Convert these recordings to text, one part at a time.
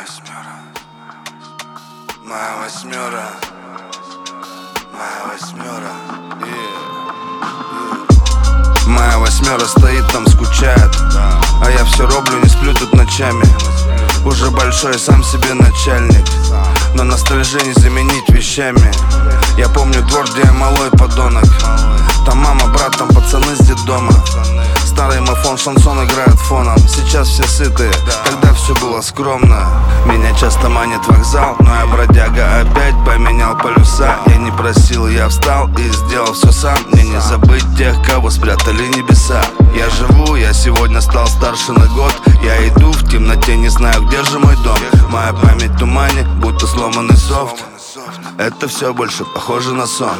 восьмера, моя восьмера, моя восьмера, моя восьмера стоит там, скучает, а я все роблю, не сплю тут ночами. Уже большой, сам себе начальник, но ностальжи не заменить вещами. Я помню двор, где я малой подонок. Там мама, брат, там пацаны с детдома. Старый мафон, шансон играет фоном. Сейчас все сытые, тогда все было скромно. Меня часто манит вокзал, но я бродяга опять поменял полюса. Я не просил, я встал и сделал все сам. Мне не забыть тех, кого спрятали небеса. Я живу, я сегодня стал старше на год. Я иду в темноте, не знаю, где же мой дом. Моя память в тумане, будто сломанный софт. Это все больше похоже на сон.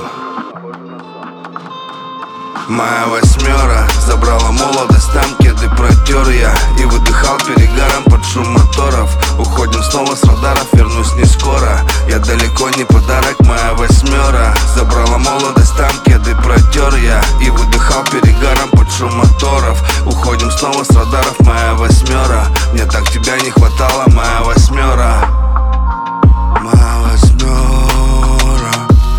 Моя восьмера забрала молодость, там кеды протер я и выдыхал перегаром под шум моторов. Уходим снова с радаров, вернусь не скоро. Я далеко не подарок, моя восьмера забрала молодость, там кеды протер я и выдыхал перегаром под шум моторов. Уходим снова с радаров, моя восьмера. Мне так тебя не хватало, моя восьмера. Моя восьмера,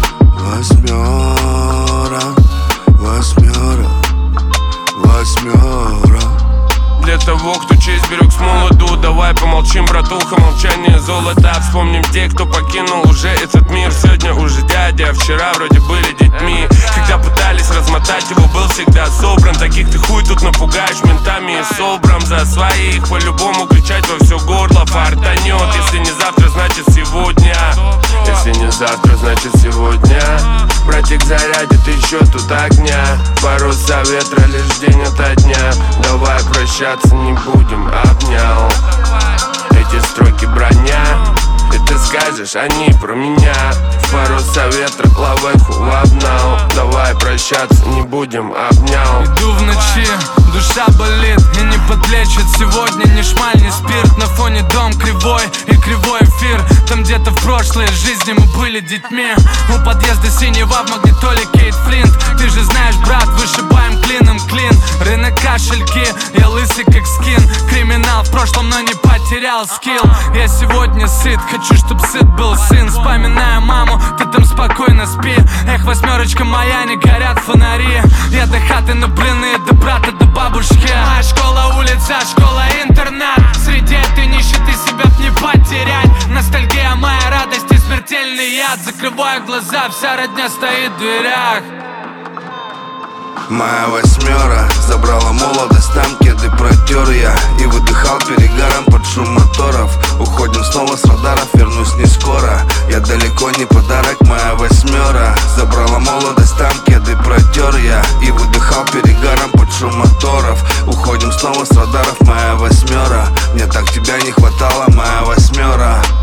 восьмера, восьмера, восьмера. Для того, кто честь берег с молоду, давай помолчим, братуха, молчание золота. Вспомним тех, кто покинул уже этот мир. Сегодня уже дядя, а вчера вроде были детьми. Когда пытались размотать его, был всегда собран. Таких ты хуй тут напугаешь ментами и собран. За своих по-любому кричать во все горло фартанет. Если не завтра, значит сегодня. Если не завтра, значит сегодня. Братик зарядит еще тут огня. Паруса ветра, лишь день ото дня. Давай прощаться не будем, обнял. Эти строки броня, и ты скажешь, они про меня. В паруса ветра, лавеху обнал. Давай прощаться не будем, обнял. Иду в ночи, душа болит и не подлечит сегодня ни шмаль, ни спирт. На фоне дом кривой и кривой эфир. Там где-то в прошлой жизни мы были детьми. У подъезда синего в магнитоле Кейт Флинт. Ты же знаешь, брат, вышибаем клином клин. Рынок кошельки, я лысый как скин. Криминал в прошлом, но не потерял скилл. Я сегодня сыт, хочу, чтоб сыт был сын. Вспоминаю маму, ты там спокойно спи. Эх, восьмерочка моя, не горят фонари. Я до хаты на блины, до брата, до бабушки. Моя школа, улица, школа, интернат. Среди этой нищеты себя не потерять. Ностальгия, моя радость и смертельный яд. Закрываю глаза, вся родня стоит в дверях. Моя восьмера забрала молодость, там кеды протер я и выдыхал перегаром под шум моторов. Уходим снова с радаров, вернусь не скоро. Я далеко не подарок, моя восьмера забрала молодость, там кеды протер я и выдыхал перегаром под шум моторов. Уходим снова с радаров, моя восьмера. Мне так тебя не хватало, моя восьмера.